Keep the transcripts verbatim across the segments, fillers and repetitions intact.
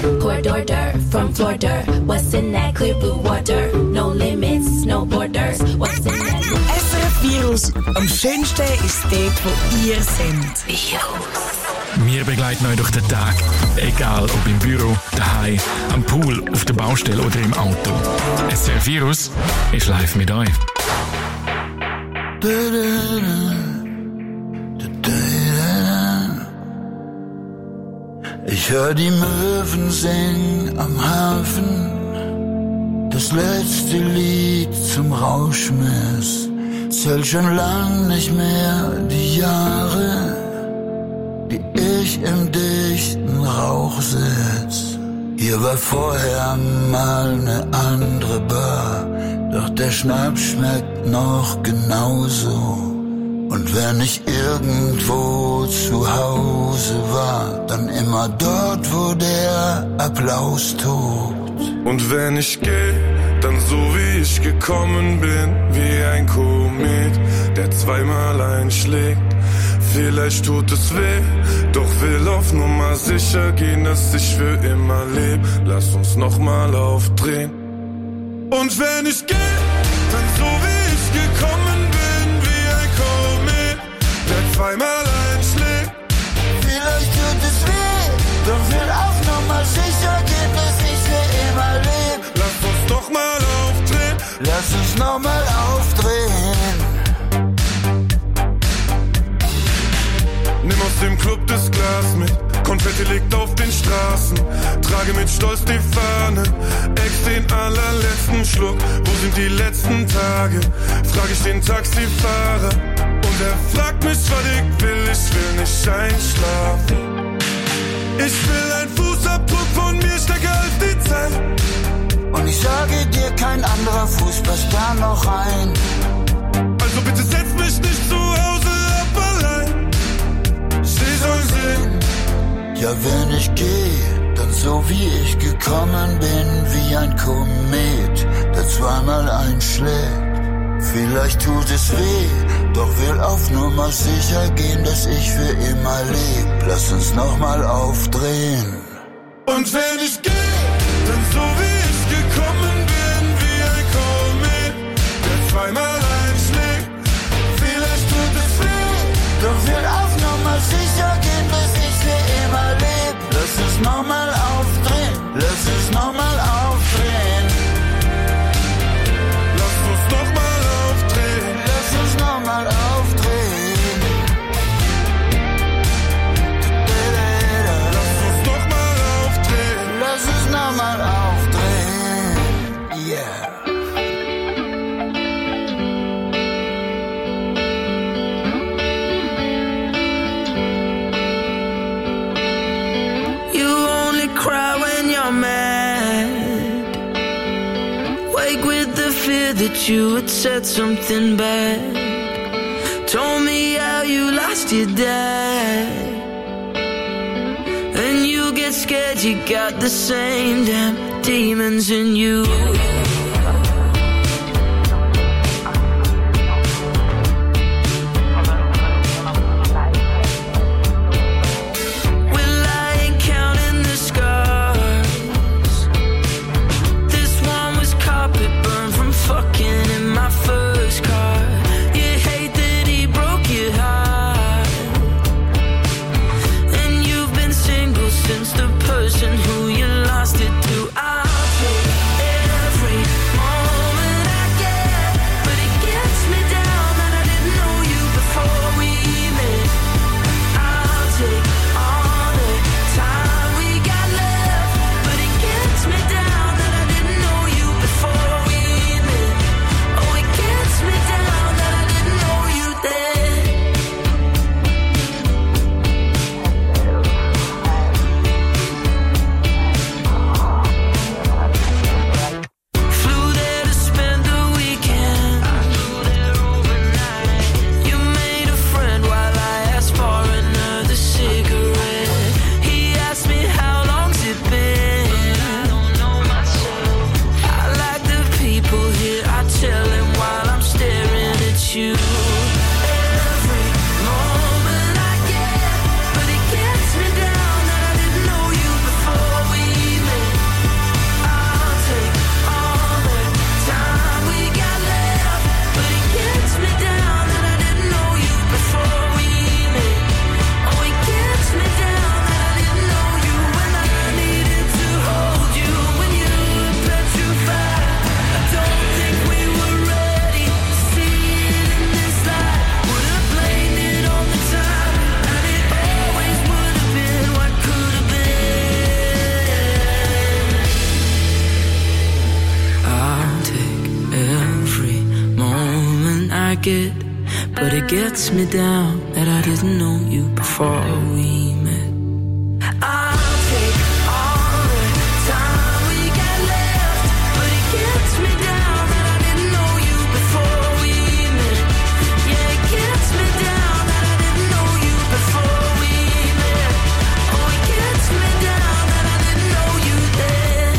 poured order from Florida. What's in that clear blue water? No limits, no borders. What's in that? S R F Virus. Am schönsten ist dort, wo ihr seid. Virus. Wir begleiten euch durch den Tag. Egal ob im Büro, daheim, am Pool, auf der Baustelle oder im Auto. S R F Virus ist live mit euch. Ich hör die Möwen singen am Hafen, das letzte Lied zum Rauschmiss. Zählt schon lang nicht mehr die Jahre, die ich im dichten Rauch sitz. Hier war vorher mal ne andere Bar, doch der Schnaps schmeckt noch genauso. Und wenn ich irgendwo zu Hause war, dann immer dort, wo der Applaus tobt. Und wenn ich geh, dann so wie ich gekommen bin, wie ein Komet, der zweimal einschlägt. Vielleicht tut es weh, doch will auf Nummer sicher gehen, dass ich für immer leb. Lass uns nochmal aufdrehen. Und wenn ich geh, dann so wie ich gekommen bin, wie ein Komet, der zweimal einschlägt. Vielleicht tut es weh, doch will auf Nummer sicher gehen, dass ich für immer leb. Lass uns nochmal aufdrehen. Lass uns nochmal aufdrehen. Nimm aus dem Club das Glas mit, Konfetti liegt auf den Straßen. Trage mit Stolz die Fahne, ex den allerletzten Schluck. Wo sind die letzten Tage? Frag ich den Taxifahrer. Und er fragt mich, was ich will, ich will nicht einschlafen. Ich will ein Fußabdruck von mir stärker als die Zeit. Und ich sage dir, kein anderer Fuß passt da noch rein. Also bitte setz mich nicht zu Hause ab allein. Sie soll sehen. Ja, wenn ich geh, dann so wie ich gekommen bin, wie ein Komet, der zweimal einschlägt. Vielleicht tut es weh, doch will auf Nummer sicher gehen, dass ich für immer leb. Lass uns nochmal aufdrehen. Und wenn ich geh, dann so wie ich gekommen bin, wie ein Komet, der zweimal einschlägt. Vielleicht tut es weh, doch will auf Nummer sicher gehen, dass ich für immer leb. Lass uns nochmal aufdrehen, lass uns nochmal aufdrehen. Lass uns nochmal aufdrehen. Lass uns nochmal aufdrehen. Lass uns nochmal aufdrehen. Lass uns nochmal aufdrehen. Yeah. Cry when you're mad. Wake with the fear that you had said something bad. Told me how you lost your dad. And you get scared, you got the same damn demons in you. Who you lost it to. I'll take every forget, but it gets me down that I didn't know you before we met. I'll take all the time we got left, but it gets me down that I didn't know you before we met. Yeah, it gets me down that I didn't know you before we met. Oh, it gets me down that I didn't know you then.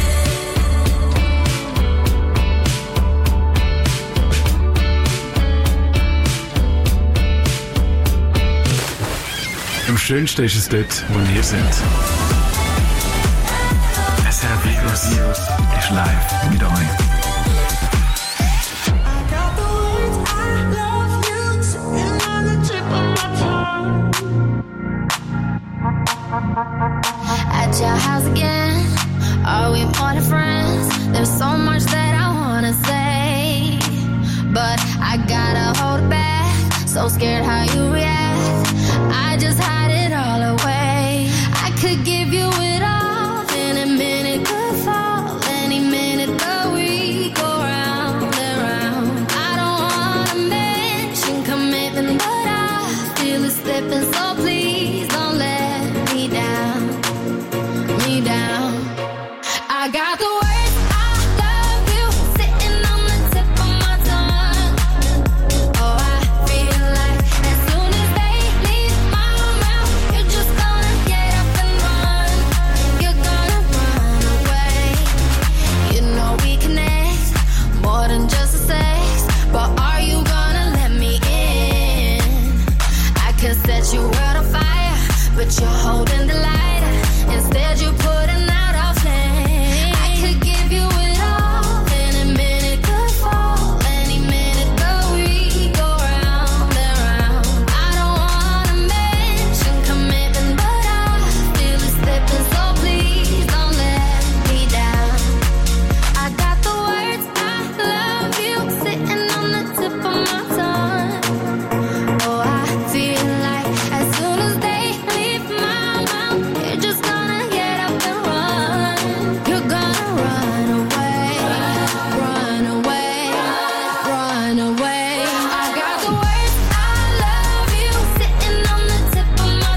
Am schönsten ist es dort, wo wir sind. S R F Virus ist live mit euch. At your house again, are we more than friends? There's so much that I wanna say, but I gotta hold it back. So scared how you react, I just hide it all away. I could give you it all, any minute could fall, any minute the we go round and round. I don't wanna mention commitment, but I feel it slipping, so please don't let me down, me down. I got the words I love you sitting on the tip of my tongue. Oh, I feel like as soon as they leave my mouth, you're just gonna get up and run. You're gonna run away. You know we connect more than just a sex, but are you gonna let me in? I could set your world on fire, but you're holding the lighter. Instead you're putting out our flame. I could give you it all, any minute could fall, any minute the we go round and round. I don't wanna mention commitment, but I feel it slipping, so please don't let me down. I got the words I love you sitting on the tip of my tongue. Oh, I feel like as soon as they leave my mouth, you're just gonna get up and run. You're gonna run away, run away, run away. I got the words I love you sitting on the tip of my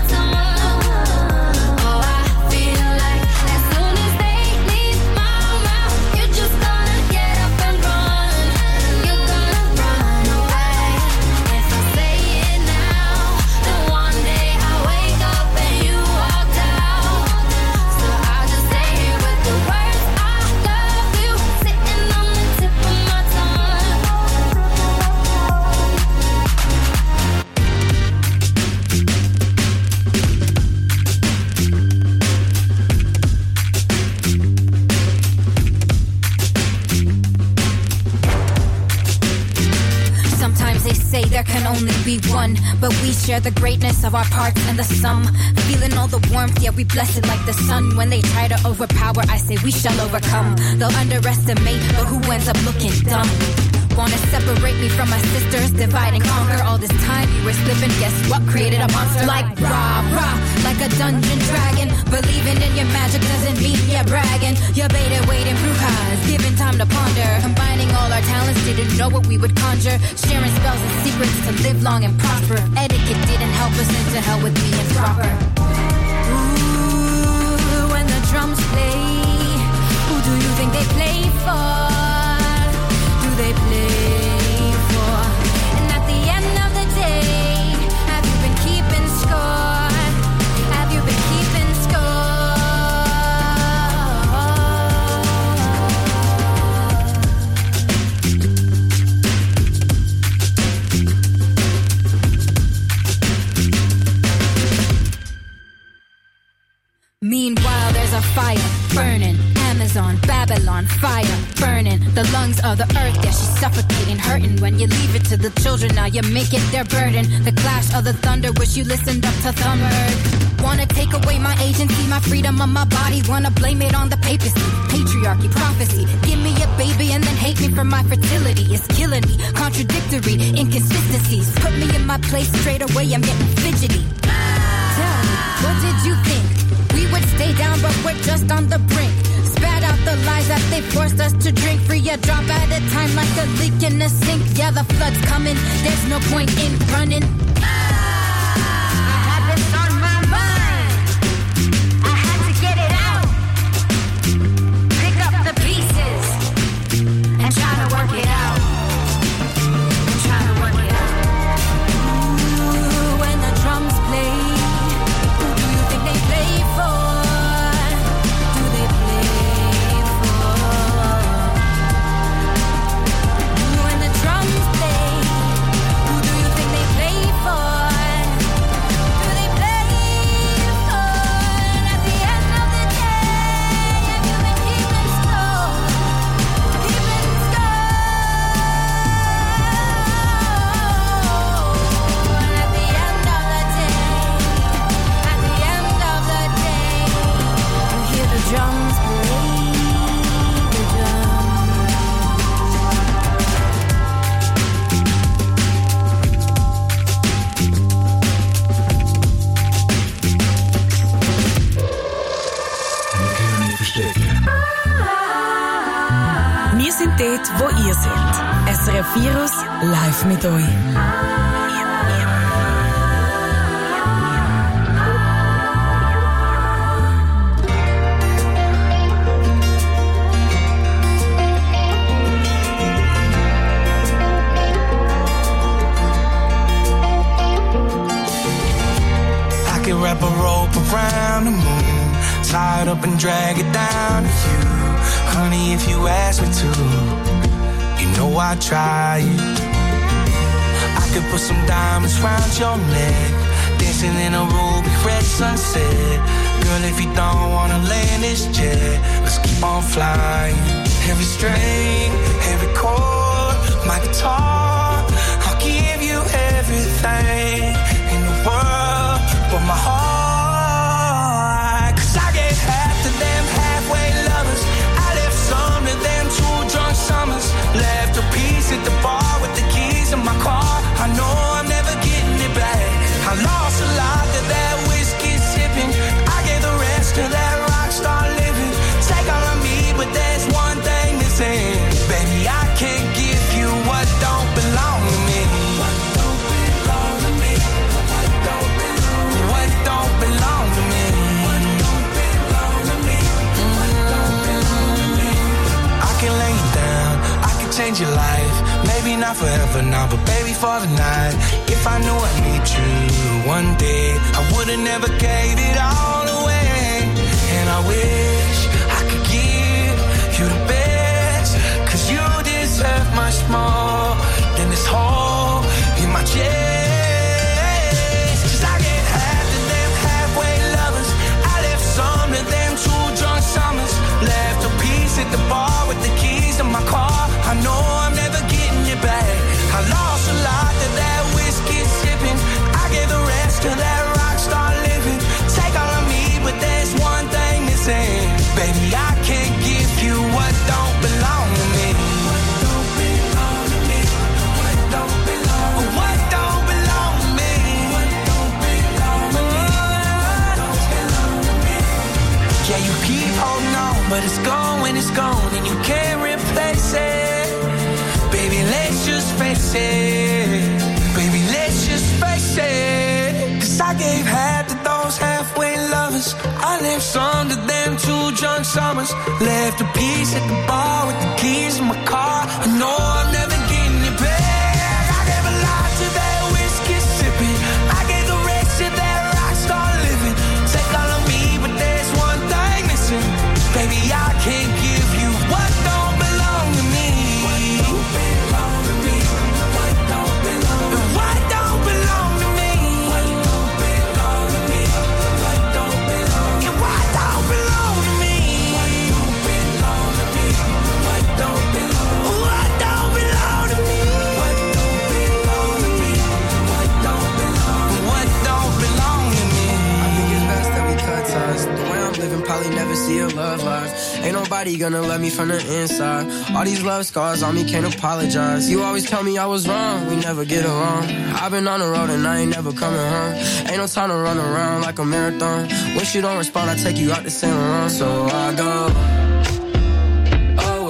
tongue. Oh, I feel like as soon as they leave my mouth, you're just gonna get up and run. You're gonna run away. If I say it now, then one day I wake up and you walked out. So I'll just say it with the words I love you sitting on the tip of my tongue. Sometimes they say there can only be one, but we share the greatness of our parts and the sum. Feeling all the warmth, yeah, we bless it like the sun. When they try to overpower, I say we shall overcome. They'll underestimate, but who ends up looking dumb? Wanna separate me from my sisters, divide and conquer. All this time you were slipping, guess what? Created a monster like rah rah, like a dungeon dragon. Believing in your magic doesn't mean you're bragging. You're baited, waiting, brujas, given time to ponder. Combining all our talents, didn't know what we would conjure. Sharing spells and secrets to live long and prosper. Etiquette didn't help us, into hell with being proper. Ooh, when the drums play, who do you think they play for? Do they play for? And at the end of the day, have you been keeping score? Have you been keeping Meanwhile, there's a fire burning. Amazon, Babylon, fire burning. The lungs of the earth, yeah, she's suffocating, hurting. When you leave it to the children, now you make it their burden. The clash of the thunder, wish you listened up to Thunderbird. Wanna take away my agency, my freedom of my body. Wanna blame it on the papacy, patriarchy, prophecy. Give me a baby and then hate me for my fertility. It's killing me, contradictory, inconsistencies. Put me in my place straight away, I'm getting fidgety. Tell me, what did you think? We would stay down, but we're just on the brink. Spat out the lies that they they forced us to drink free a drop at a time like a leak in the sink. Yeah, the flood's coming, there's no point in running. Ah, I had this on my mind, I had to get it out. Pick up the pieces and try to work it out. And try to work it out. Ooh, when the drums play, who do you think they play for? Do they play for? When the drums play, who do you think they play for? Do they play for? And at the end of the day, if you've been keeping score, keeping score. And at the end of the day, at the end of the day, you hear the drums play, the drums. Wir sind dort, wo ihr seid. S R F Virus live mit euch. I could wrap a rope around the moon, tie it up and drag it down to you. Honey, if you ask me to, you know I'd try it. I could put some diamonds round your neck, dancing in a ruby red sunset. Girl, if you don't wanna land this jet, let's keep on flying. Every string, every chord, my guitar, I'll give you everything in the world but my heart. Cause I gave half to them halfway lovers, I left some to them two drunk summers. Left a piece at the bar with the keys in my car, I know I'm never getting it back. I lost a lot to that whiskey sipping, I gave the rest to that rock star living. Take all of me, but there's one thing missing. Baby, I can't give you what don't belong to me. What don't belong to me? What don't belong to me? What don't belong to me? What don't belong to me? What don't belong to me? I can lay you down, I can change your life. Maybe not forever now, but baby for the night. If I knew I'd meet you one day, I would've never gave it all away. And I wish I could give you the best, cause you deserve much more than this hole in my chest. Cause I get half to them halfway lovers, I left some to them two drunk summers. Left a piece at the bar with the keys in my car, I know I'm never getting it back. I lost a lot to that whiskey sipping, I gave the rest to that rock star living. Take all of me, but there's one thing missing. Baby, I can't give you what don't belong to me. What don't belong to me? What don't belong to me? What don't belong to me? What don't belong to me? What don't belong to me? Yeah, you keep holding on, but it's gone when it's gone, and you can't replace it. Baby, let's just face it. Baby, let's just face it. Cause I gave half to those halfway lovers, I left some to them two drunk summers. Left a piece at the bar with the keys in my car, I know I'm never getting it back. I gave a lot to that whiskey sipping, I gave the rest to that rock star living. Take all of me, but there's one thing missing. Baby, I can't give you what don't belong to me. What don't belong to me? What don't belong to me? What don't belong to me? What don't belong to me? What don't belong to me? What don't belong to me? What don't belong to me? What don't belong? What don't belong to me? What don't belong to me? What don't belong? What don't belong to me? I think it's best that we cut ties. The way I'm living, probably never see a love life. Ain't nobody gonna love me from the inside. All these love scars on me, can't apologize. You always tell me I was wrong, we never get along. I've been on the road and I ain't never coming home. Ain't no time to run around like a marathon. When you don't respond, I take you out to Saint Laurent. So I go away.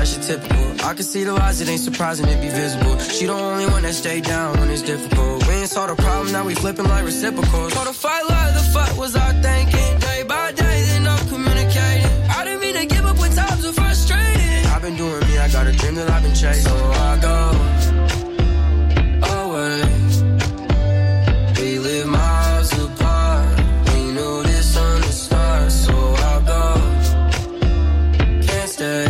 she typical. I can see the lies, it ain't surprising it be visible. She the only one that stay down when it's difficult. We ain't saw the problem, now we flipping like reciprocals. Told the fight like the fuck was I thinking? Day by day, then I'm communicating. I didn't mean to give up when times were frustrated. I've been doing me, I got a dream that I've been chasing. So I go away. We live miles apart. We knew this on the start. So I'll go. Can't stay.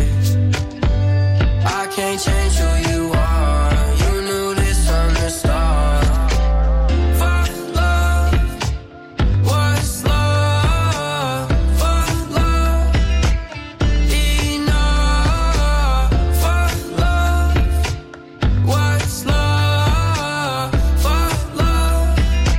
I can't change who you are. You knew this from the start. Fuck love. What's love? Fuck love. Enough. Fuck love. What's love? Fuck love.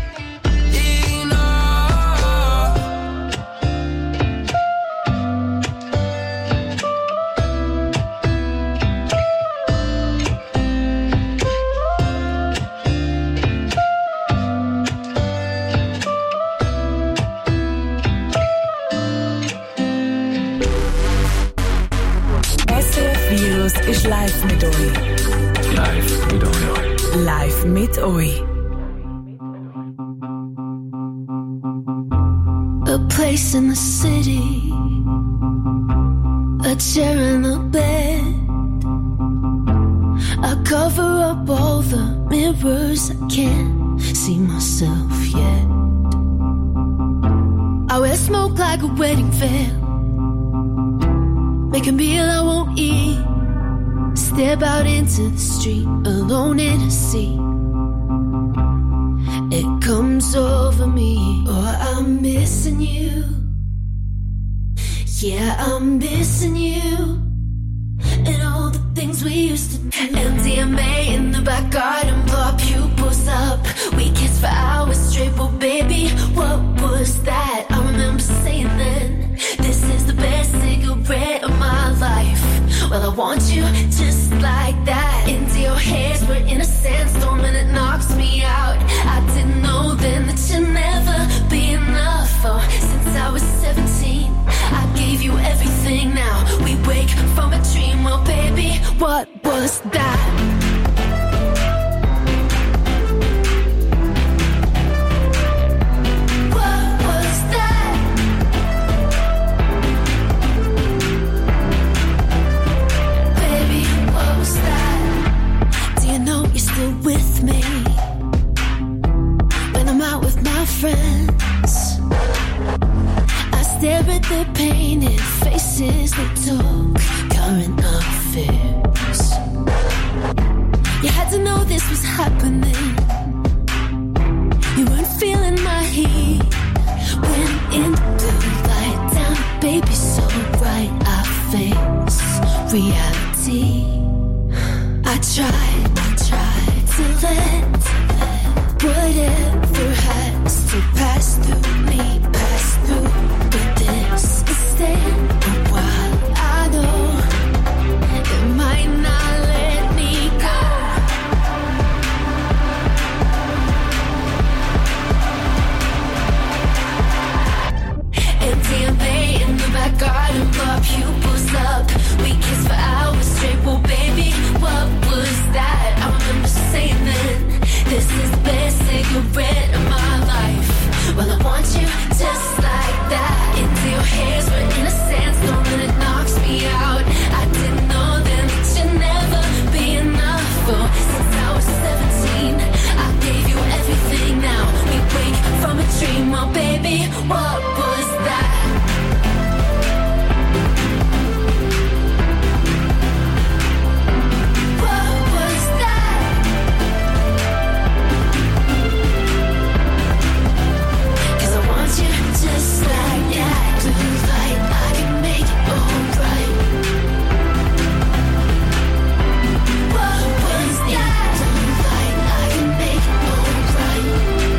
S R F Virus ist live mit euch. Live mit euch. Live mit euch. A place in the city, a chair in the bed. I cover up all the mirrors, I can't see myself yet. I wear smoke like a wedding veil, make a meal I won't eat, step out into the street, alone in a sea. It comes over me, oh, I'm missing you. Yeah, I'm missing you. And all the things we used to do. M D M A in the back garden, blow our pupils up. We kissed for hours straight, well baby, what was that? I remember saying then, this is the best cigarette of my life. Well, I want you just like that. Into your hairs, we're in a sandstorm and it knocks me out. I didn't know then that you'd never be enough. Oh, since I was seventeen, I gave you everything. Now we wake from a dream. Well, baby, what was that? What was that? Baby, what was that? Do you know you're still with me when I'm out with my friends? I stare at their painted faces, they talk current affairs. You had to know this was happening. You weren't feeling my heat. Went in the blue light down, baby, so bright I face reality. I tried, I tried to let whatever has to pass through me, pass through. But this is staying a while. I know it might not let me go. M D M A in the back garden, blow our pupils up. We kissed for hours straight, well baby, what was that? I remember saying then, this is the best cigarette of my life. Well, I want you just like that. Into your hairs, we're in a sandstorm and it knocks me out. I didn't know then that you'd never be enough. Oh, since I was seventeen, I gave you everything. Now we wake from a dream. Oh, baby, what was that? What was that? Cause I want you just like that. Blue light, I can make it alright. What was that? Blue light, I can make it alright.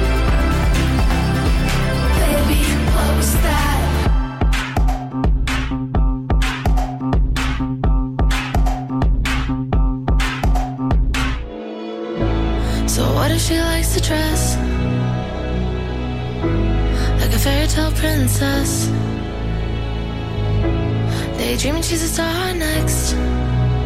Baby, what was that? So what if she likes to dress like a fairy tale princess, daydreaming she's a star next,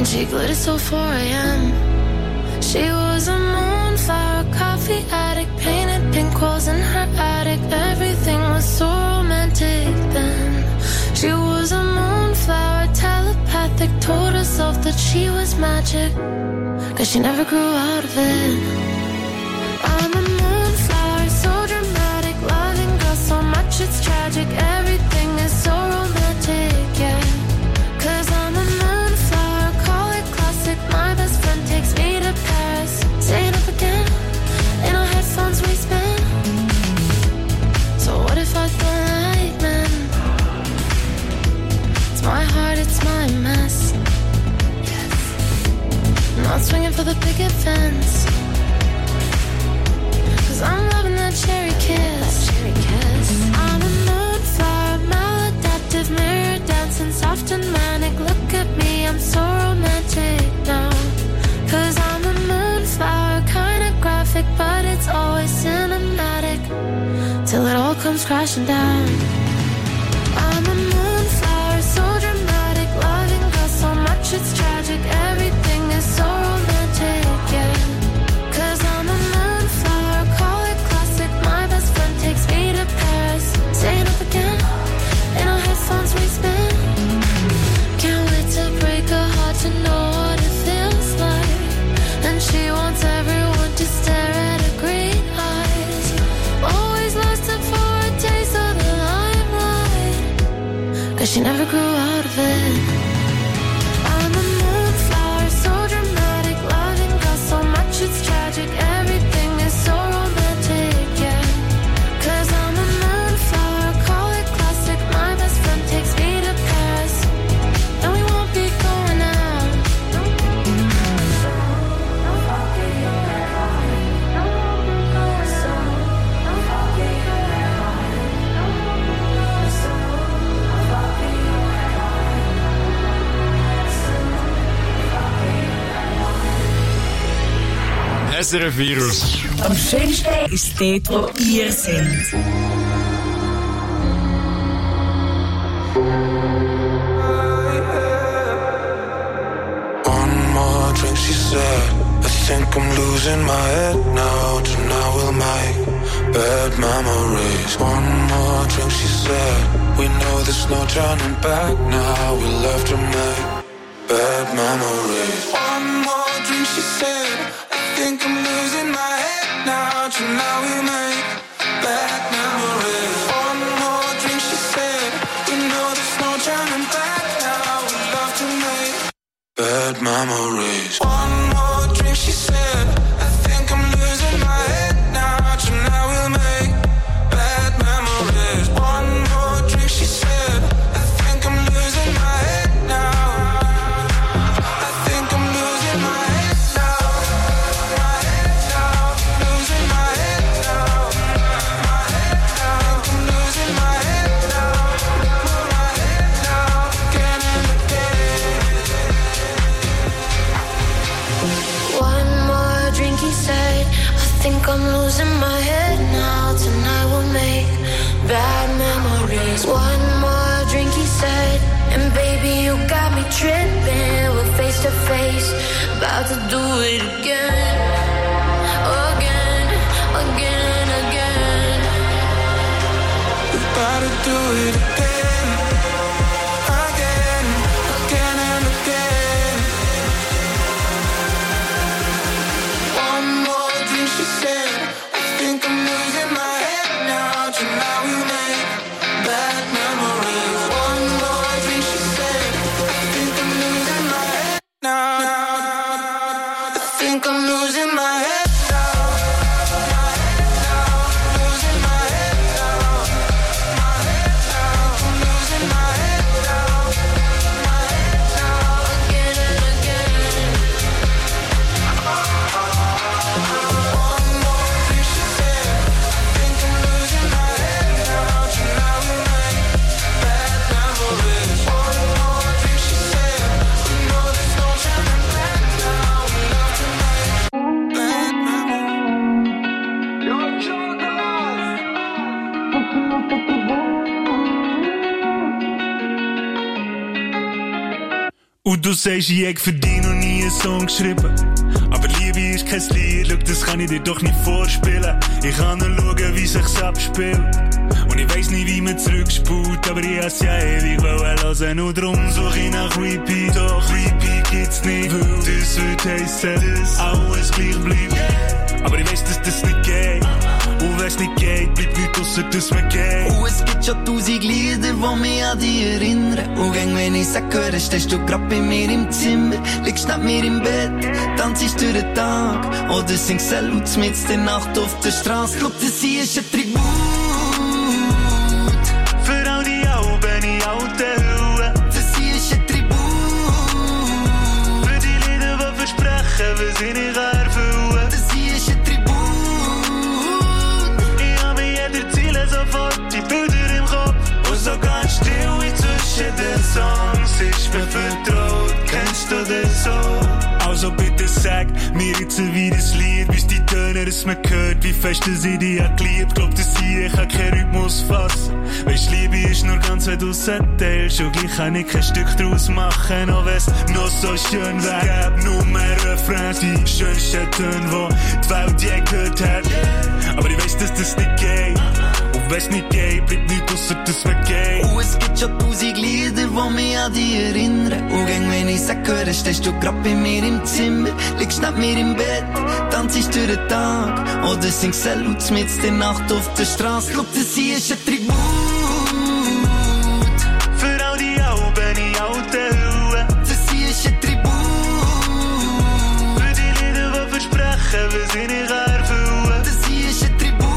She glittered till four a.m. She was a moonflower, coffee addict, painted pink walls in her attic. Everything was so romantic then. She was a moonflower, telepathic, told herself that she was magic, cause she never grew out of it. I'm a moonflower, so dramatic, loving girl so much it's tragic. Everything is so romantic, yeah. Cause I'm a moonflower, call it classic. My best friend takes me to Paris, staying up again, in our headphones we spin. So what if I don't like men? It's my heart, it's my mess. Yes. Not swinging for the picket fence, cause I'm loving that cherry kiss. That cherry kiss. I'm a moonflower, maladaptive, mirror dancing, soft and manic. Look at me, I'm so romantic now. Cause I'm a moonflower, kinda graphic, but it's always cinematic, till it all comes crashing down. I'm a moonflower, so dramatic, loving girl so much it's tragic. Everything is so romantic, yeah. Cause I'm a moonflower, call it classic. My best friend takes me to Paris, staying up again, in our headphones we spin. Can't wait to break her heart to know what it feels like. And she wants everyone to stare at her green eyes. Always lasting for a taste of the limelight, cause she never grew out of it. I'm a moonflower, so dramatic, loving girl so much it's tragic. Everything is so romantic, yeah. Cause I'm a moonflower, call it classic. My best friend takes me to Paris, and we won't be going out. S R F Virus. Am schönsten ist dort, wo ihr seid. One more drink, she said. I think I'm losing my head now. Tonight we'll make bad memories. One more drink, she said. We know there's no turning back now. We'll have to make bad memories. One more drink, she said. I think I'm losing my head now. Tonight we'll make bad memories. One more drink, she said. We know there's no turning back now. We'll have to make bad memories. One more drink, she said. I think I'm losing my head now. Tonight we'll make bad memories. One more drink, she said. I think I'm losing my head now. I think I'm losing my head now. My head now. Losing my head now. My head now. I think I'm losing my head now. My head now. Again and again. One more drink, he said. I think I'm losing my head now. Tonight we'll make bad memories. One more drink, he said. And baby, you got me tripping. We're face to face, about to do it again. Again, again, again. We're about to do it again. Again, again and again. One more drink, she said. I think I'm losing my head now. Tonight we make bad memories. One more drink, she said. I think I'm losing my head now. I think I'm losing my Und du sagst, ich hätte für dich noch nie einen Song geschrieben. Aber Liebe ist kein Lied, schau, das kann ich dir doch nicht vorspielen. Ich kann nur schauen, wie sich's abspielt. Und ich weiss nicht, wie man zurückspult, aber ich has ja ewig hören. Und drum such ich nach Repeat, doch Repeat gibt's nicht. Weil das wird heissen, dass alles gleich bleibt. Aber ich weiss, dass das nicht geht. Und wenn's nicht geht, bleibt nichts ausser, dass man geht. Und es gibt schon tausend Lieder, die mich an dich erinnern. Und wenn ich sag, höre, stehst du grad bei mir im Zimmer. Liegst neben mir im Bett, tanzst durch den Tag. Oder singst Salut mit der Nacht auf der Straße. Schau, das hier ist ein Tribut für all die Alben in alten Hüllen. Das hier ist ein Tribut für die Lieder, die versprechen, was ich nicht erfüllen. Das hier ist ein Tribut. Ich hab mir jeder Ziele sofort die Bilder im Kopf. Und so ganz still wie zwischen den Songs ist mir vertraut. Kennst du das so? Also bitte sag mir jetzt wie das Lied, wie's die Töne, dass man hört, wie fest das ich dich hab geliebt. Glaub das hier, ich kann keinen Rhythmus fassen. Weisst, Liebe ist nur ganz, wenn du's erzählst. Und gleich kann ich kein Stück draus machen, auch wenn's noch so schön wär. Gäb nur mehr Refrains, die schönsten Töne, die die Welt je gehört hat. Aber ich weiss, dass das nicht geht. Und wenn's nicht geht, bleibt nichts ausser, dass man geht. Und es gibt schon tausend Lieder, die mich an dich erinnern. Und wenn ich sag, höre, stehst du grad bei mir im Zimmer. Liegst neben mir im Bett, tanzst durch den Tag. Oder singst Salut mit der Nacht auf der Straße. Schau, das hier ist ein Tribut für all die Alben in alten Hüllen. Das hier ist ein Tribut für die Lieder, die versprechen, was ich nicht erfüllen. Das hier ist ein Tribut.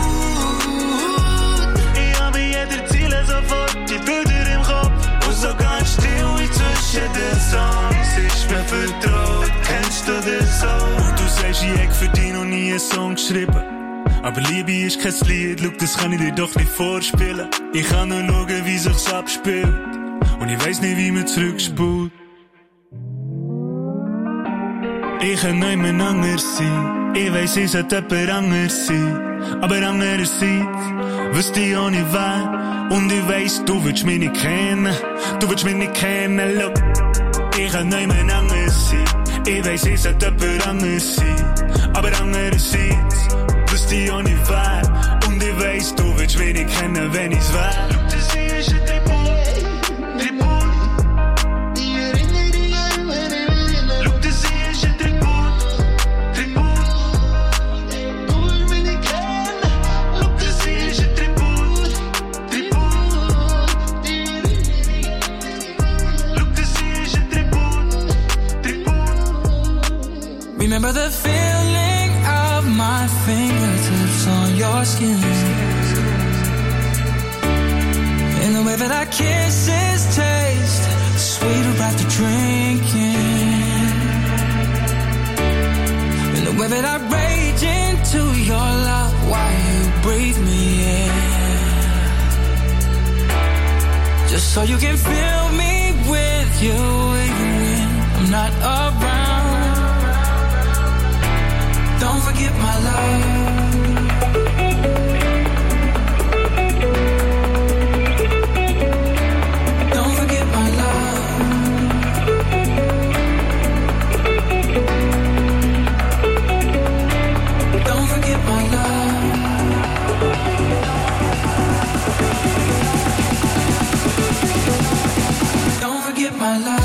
Ich hab mir jeder Ziele sofort die Bilder im Kopf. Und so ganz still wie zwischen den Songs ist mir vertraut. Kennst du das so? Und du sagst, ich hätte für dich noch nie einen Song geschrieben. Aber Liebe ist kein Lied, schau, das kann ich dir doch nicht vorspielen. Ich kann nur schauen, wie sich's abspielt. Und ich weiss nicht, wie man zurückspult. Ich kann niemand anders sein. Ich weiss, ich sollte jemand anders sein. Aber andererseits wüsste ich auch nicht wer. Und ich weiss, du willst mich nicht kennen. Du willst mich nicht kennen, look. Ich kann niemand anders sein. Ich weiss, ich sollte jemand anders sein. Aber andererseits wüsste ich auch nicht wer. Und ich weiss, du willst mich nicht kennen, wenn ich's wär. Look, das hier ist ein Tribut. Tribut. Die Erinnerungen. Look, das hier ist ein Tribut. Tribut. Du willst mich nicht kennen. Look, das hier ist ein Tribut. Tribut. Die Erinnerungen. Look, das hier ist ein Tribut. Tribut. Remember the feeling of my fingertips on your skin, and the way that our kisses taste sweeter after drinking, and the way that I rage into your love while you breathe me in, just so you can fill me with you even when I'm not around. Don't forget my love. Don't forget my love. Don't forget my love. Don't forget my love.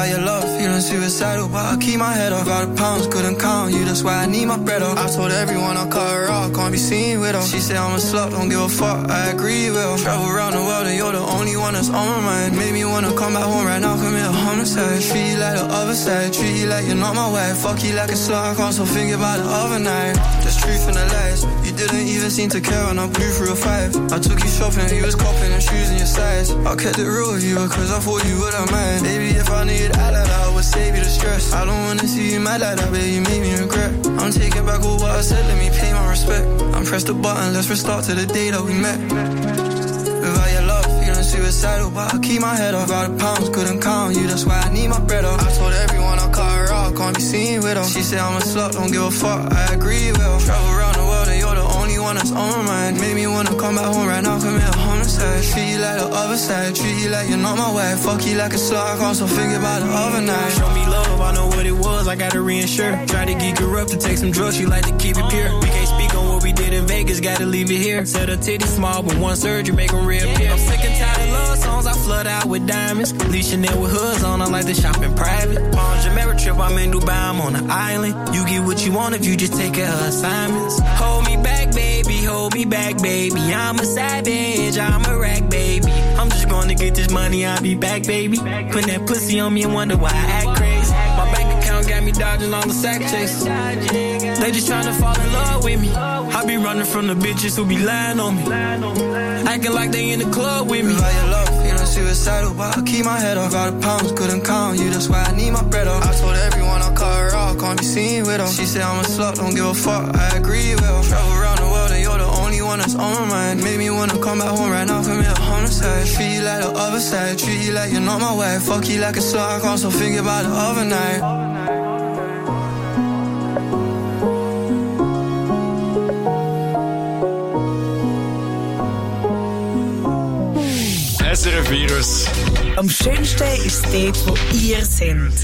your love, feeling suicidal, but I keep my head up. All the pounds couldn't count you, that's why I need my bread up. I told everyone I'll cut her off, can't be seen with her. She said I'm a slut, don't give a fuck, I agree with her. Travel around the world and you're the only one that's on my mind. Made me wanna come back home right now, commit a homicide. Treat you like the other side, treat you like you're not my wife. Fuck you like a slut, I can't stop thinking about the other night. There's truth in the lies, you didn't even seem to care when I blew through a five. I took you shopping, you was copping and shoes in your size. I kept it real with you because I thought you wouldn't mind. Baby, if I needed I like that, I would save you the stress. I don't wanna see you mad like that, baby, you made me regret. I'm taking back all what I said, let me pay my respect. I'm press the button, let's restart to the day that we met. Without your love, feeling suicidal, but I keep my head up. All the pounds couldn't count you, that's why I need my bread up. I told everyone I'll cut her off, can't be seen with her. She said I'm a slut, don't give a fuck, I agree with her. Travel around the world and you're the only one that's on my mind. Made me wanna come back home right now, commit a homicide. Treat you like the other side, treat you like you're not my wife. Fuck you like a slut, I can't stop thinking about the other night. Show me love, I know what it was, I gotta reinsure. Try to geek her up to take some drugs, she like to keep it pure. We can't speak on what we did in Vegas, gotta leave it here. Said her titties small, but one surgery make them reappear. I'm sick and tired of love songs, I flood out with diamonds. Lee Chanel with hoods on, I like to shop in private. Palm Jumeirah trip, I'm in Dubai, I'm on an island. You get what you want if you just take care of assignments. Hold me back, baby, hold me back, baby. I'm a savage, I'm a rack, baby. I'm just gonna get this money, I'll be back, baby. Put that pussy on me and wonder why I act crazy. My bank account got me dodging all the sack chases. They just tryna fall in love with me. I be running from the bitches who be lying on me, acting like they in the club with me. Without your love, feeling suicidal, but I keep my head up. All the pounds couldn't count you, that's why I need my bread up. I told everyone I'll cut her off, can't be seen with her. She said I'm a slut, don't give a fuck, I agree with her. Travel around the world and you're the only one that's on my mind. Made me wanna come back home right now, commit a homicide. Treat you like the other side, treat you like you're not my wife. Fuck you like a slut, I can't stop thinking about the other night. S R F Virus. Am schönsten ist es dort, wo ihr seid.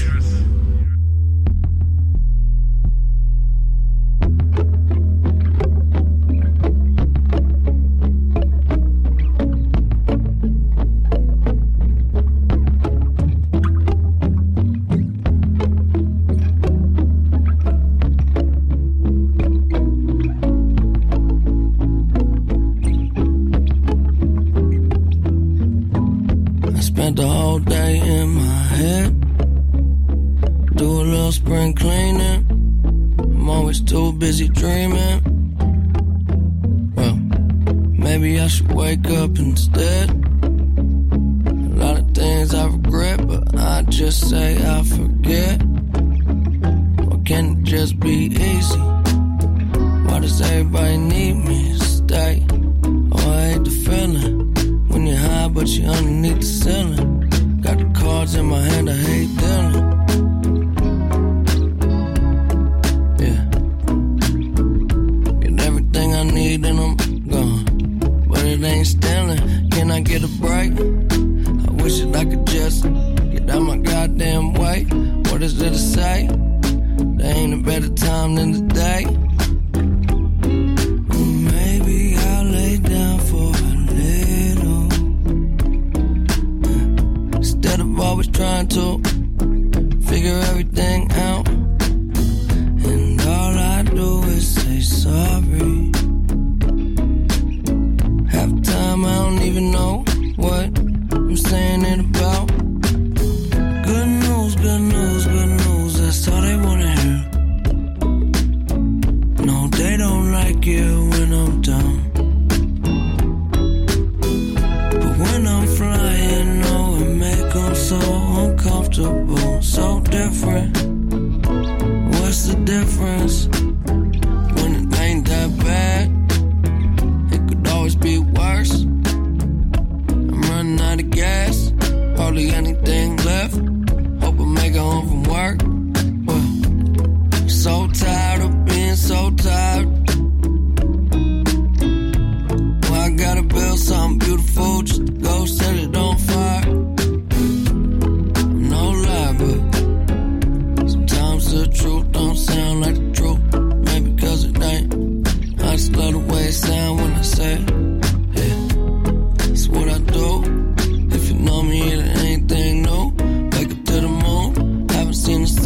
The whole day in my head, do a little spring cleaning. I'm always too busy dreaming. Well, maybe I should wake up instead. A lot of things I regret, but I just say I forget. Why can't it just be easy? Why does everybody need me to stay? Oh, I hate the feeling when you're high, but you're underneath the ceiling. Got the cards in my hand, I hate dealing. Yeah. Get everything I need and I'm gone. But it ain't stealing. Can I get a break? I wish that I could just get out my goddamn way. What is there to say? There ain't a better time than today. Maybe I'll lay down for a little. Instead of always trying to figure everything out, and all I do is say sorry. Half the time I don't even know what I'm saying it about. Good news, good news, good news, that's all they wanna hear. No, they don't like it when I'm down, but when I'm flying, oh, it make them so uncomfortable, so different. What's the difference when it ain't that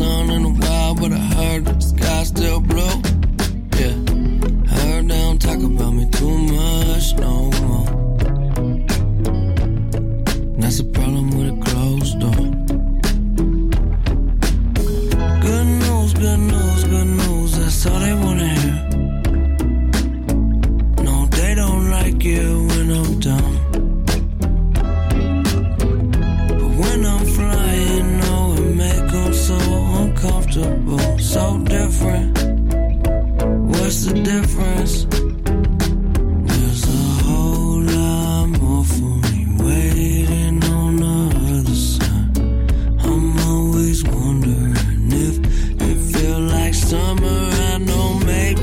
sun in a while, but I heard the sky still blue. Yeah, I heard they don't talk about me too much no more. That's a problem with a closed door. Good news, good news, good news, that's all they wanna hear. No, they don't like it when I'm down. But when I'm flying, oh, it make them so uncomfortable, so different. What's the difference? There's a whole lot more for me waiting on the other side. I'm always wondering if it feel like summer. I know maybe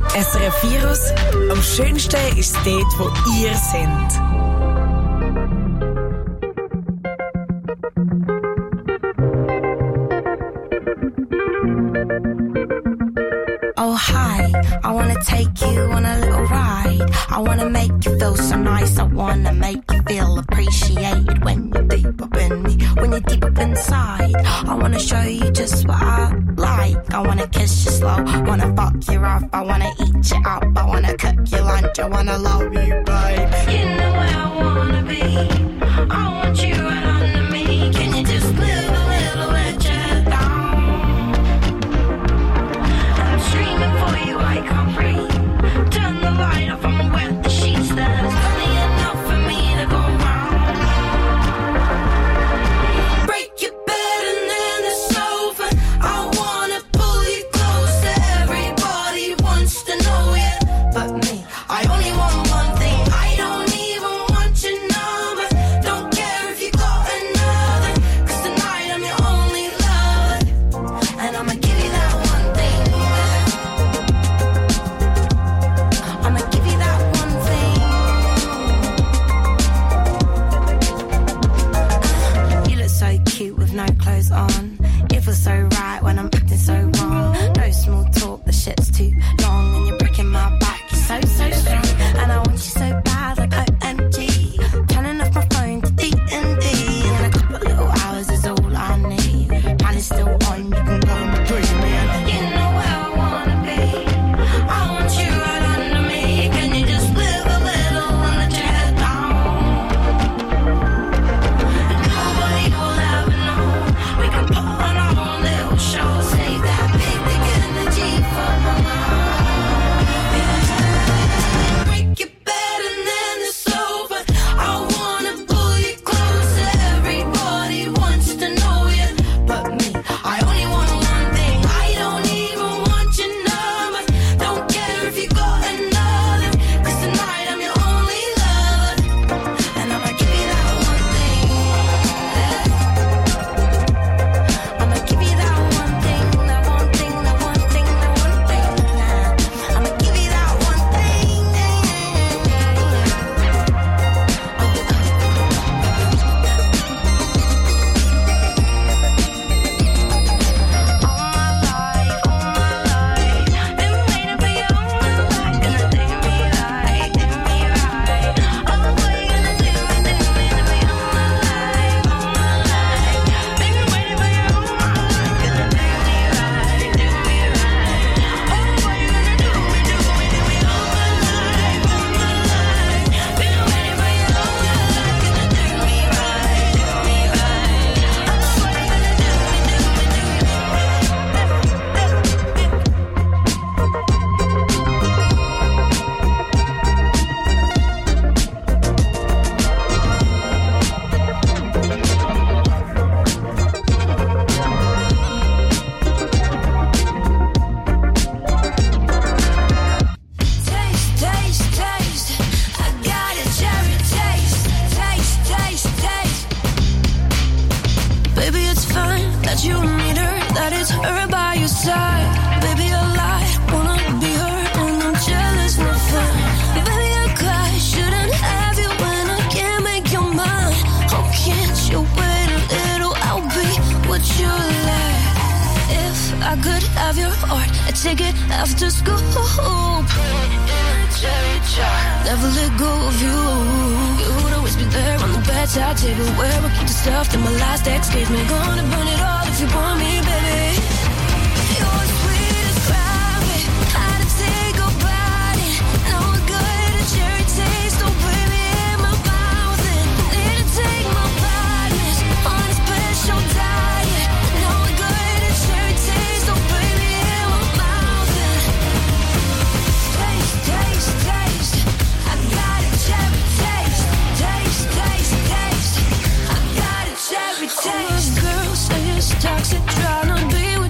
S R F Virus. Am schönsten ist es dort, wo ihr seid. Oh hi, I wanna take you on a little ride. I wanna make you feel so nice. I wanna make you feel appreciated when you're deep up in me, when you're deep up inside. I wanna show you just what I like. I wanna kiss you slow, wanna fuck you rough. I wanna eat you up, I wanna cook your lunch. I wanna love you, babe. You know where I wanna be. I want you right under me. Can you just live a little let your head down? Screaming for you, I can't breathe. Turn the light off, I'm wet the sheets. There's plenty enough for me to go round. Break your bed and then it's over. I wanna pull you close. Everybody wants to know you, but me, I only want one thing. I don't even want your number. Don't care if you got another, 'cause tonight I'm your only lover, and I'ma give you that one thing. I'ma give you that one thing. You look so cute with no clothes on. It feels so right when I'm acting so wrong. No small talk, the shit's too long, and you're breaking my back. You're so, so strong, and I want you so bad, like O M G. Turning off my phone to D and D, and a couple little hours is all I need. Plan is still on, you can go and dream me. You know where I wanna be. I want you right under me. Can you just live a little and let your head down? And nobody will ever know. We can put on our own little show. Save that big, big energy for my mom. Break your bed and then it's over. I wanna pull you close. Everybody wants to know you, but me, I only want one thing. I don't even want your number. Don't care if you got another, 'cause tonight I'm your only lover, and I'ma give you that one thing. I'ma give you that one thing, that one thing, that one thing, that one thing. I'ma give you that one thing. Taste, taste, taste. I got a cherry taste. Taste, taste, taste. Baby, it's fine that you need her, that it's her by your side. Baby, I lie, wanna be her, and I'm jealous, no fun. Baby, I cry, shouldn't have you when I can't make your mind. Oh, can't you wait a little? I'll be what you like. If I could have your heart, I'd take it after school. Never let go of you. You would always be there on the bedside table where we keep the stuff that my last ex gave me. Gonna burn it all if you want me, baby. You're sweet as gravy. How to take a bite. Now we're good at cherry taste. Oh, baby, in my mouth. And need to take my partners on a special diet. Now we're good at cherry taste. Oh, baby, in my mouth. And taste, taste, taste. I got a cherry taste. Taste, taste, taste. I got a cherry taste. All my girls say it's toxic, trying to be with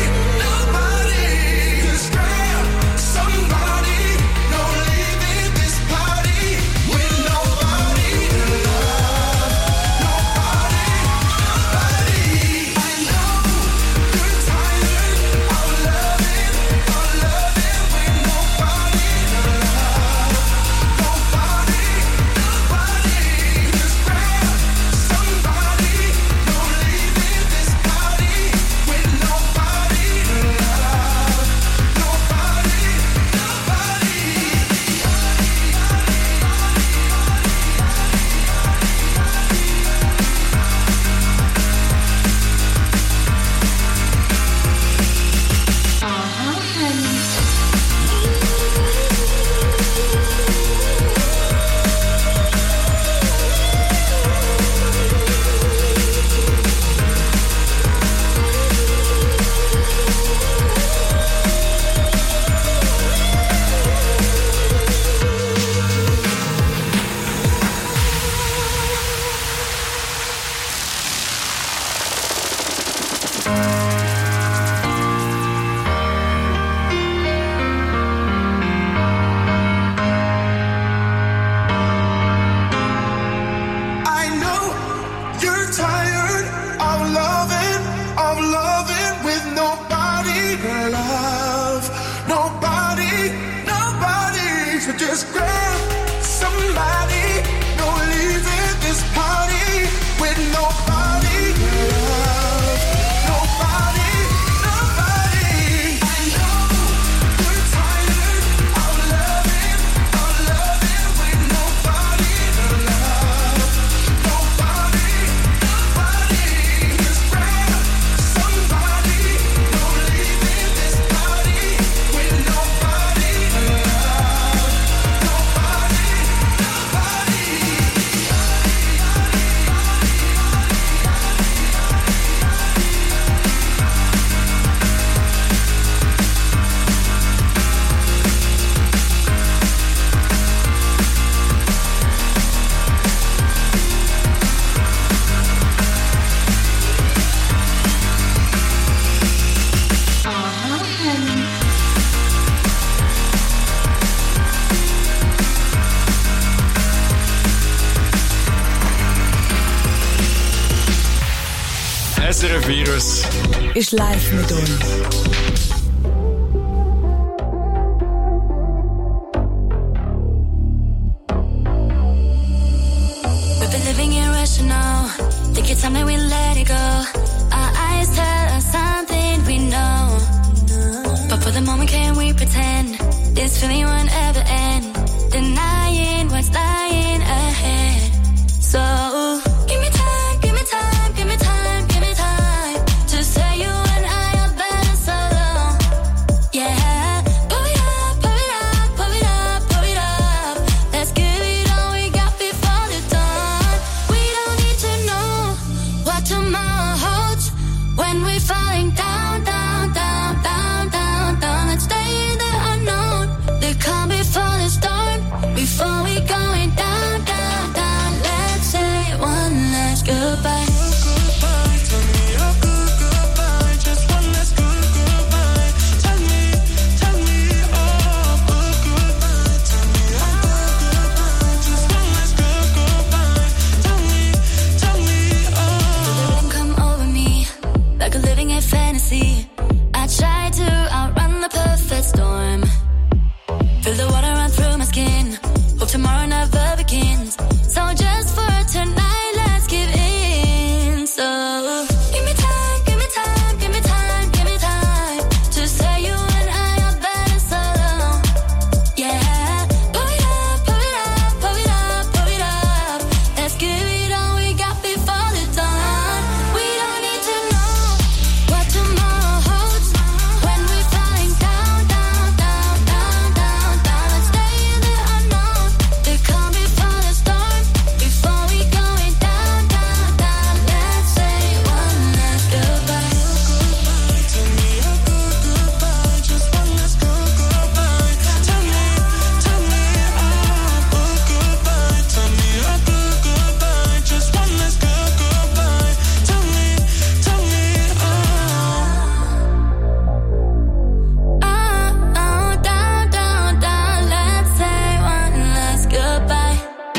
Just grab somebody, no leaving this party with nobody. Love, nobody, nobody. I know you're tired of loving, of loving with nobody to love. Nobody, nobody. Just grab somebody, no leaving this party with nobody to love. Nobody, nobody. S R F Virus ist live mit uns. We've been living irrational. Think it's time that we let it go. Our eyes tell us something we know. But for the moment, can we pretend this feeling won't ever end? Denying what's lying ahead. So give me time, give me time, give me time, give me time to say you and I are better solo. Yeah, pull it up, pull it up, pull it up, pull it up. Let's give it all we got before the dawn. We don't need to know what tomorrow holds when we're falling down, down, down, down, down, down. Let's stay in the unknown. The calm before the storm, before we going down, down, down. Let's say one last goodbye. Come over me like a living in fantasy. I try to outrun the perfect storm. Feel the water run through my skin. Hope tomorrow never begins. So just for tonight, let's give in. So give me time, give me time, give me time, give me time to say you and I are better solo. Yeah, pull it up, pull it up, pull it up, pull it up. Let's give it all we got before the dawn. We don't need to know what tomorrow holds when we're falling down, down, down, down, down, down. Let's stay in the unknown. The calm before the storm, before we going down, down, down. Let's say one last goodbye. Tell me a good goodbye, just one last good goodbye. Tell me, tell me a good goodbye. Tell me a good goodbye, just one last good goodbye. Tell me, tell me oh. Oh, oh, down, down, down. Let's say one last goodbye.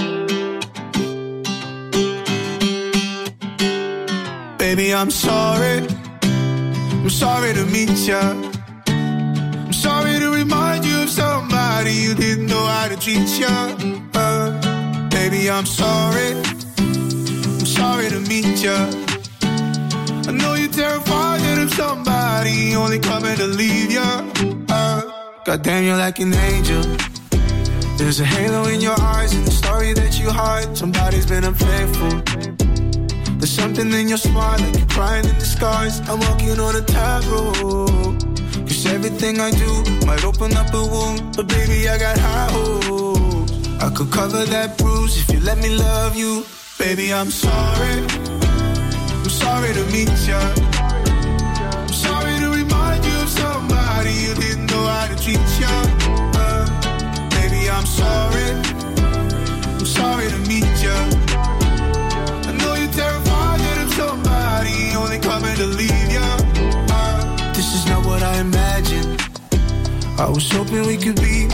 Baby, I'm sorry. I'm sorry to meet ya. I'm sorry to remind you of somebody you didn't know how to treat ya. Uh, baby, I'm sorry. I'm sorry to meet ya. I know you're terrified of somebody only coming to leave ya. Uh, goddamn, you're like an angel. There's a halo in your eyes and the story that you hide. Somebody's been unfaithful. There's something in your smile, like you're crying in the skies. I'm walking on a tightrope. Cause everything I do might open up a wound. But baby, I got high hopes. I could cover that bruise if you let me love you. Baby, I'm sorry. I'm sorry to meet ya. I'm sorry to remind you of somebody you didn't know how to treat ya. Uh, baby, I'm sorry. I'm sorry to meet ya. I know you're terrified of somebody only coming to leave ya. Uh, this is not what I imagined. I was hoping we could be